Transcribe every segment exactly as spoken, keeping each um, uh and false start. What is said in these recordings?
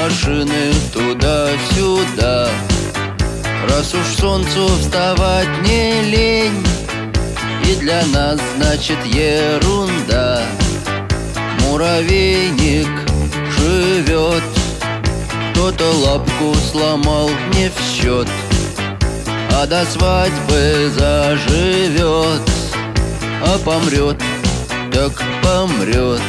машины туда-сюда. Раз уж солнцу вставать не лень, и для нас значит ерунда. Муравейник живет, кто-то лапку сломал не в счет, а до свадьбы заживет, а помрет, так помрет.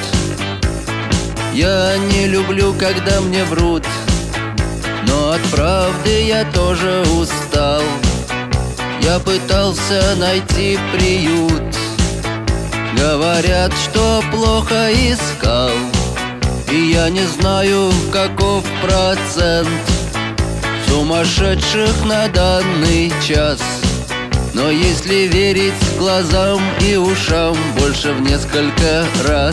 Я не люблю, когда мне врут, но от правды я тоже устал. Я пытался найти приют, говорят, что плохо искал. И я не знаю, каков процент сумасшедших на данный час. Но если верить глазам и ушам, больше в несколько раз.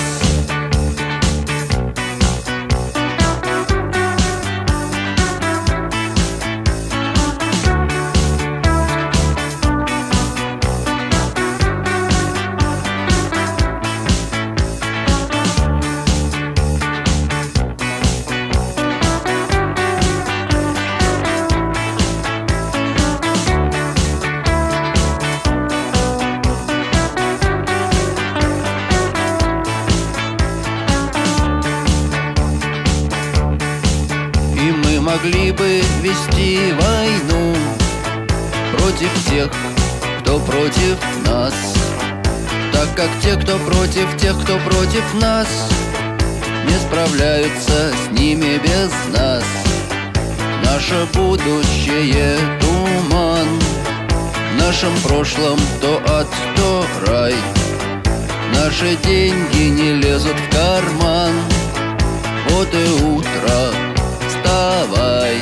И мы могли бы вести войну против тех, кто против нас, так как те, кто против тех, кто против нас, не справляются с ними без нас. Наше будущее — туман, в нашем прошлом то ад, то рай. Наши деньги не лезут в карман, вот и утро, вставай.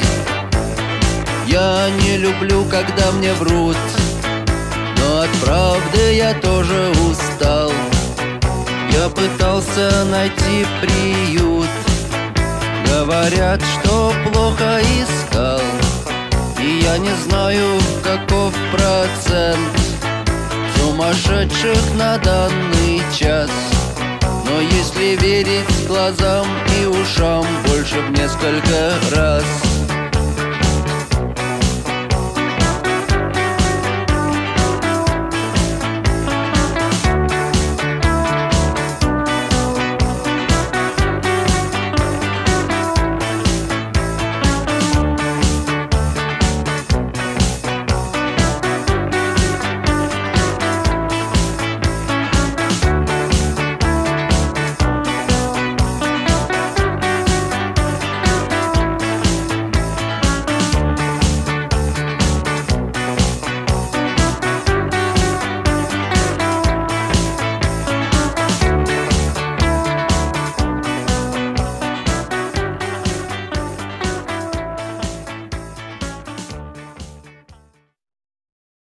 Я не люблю, когда мне врут, но от правды я тоже устал. Я пытался найти приют, говорят, что плохо искал. И я не знаю, каков процент сумасшедших на данный час. Но если верить глазам и ушам, больше в несколько раз.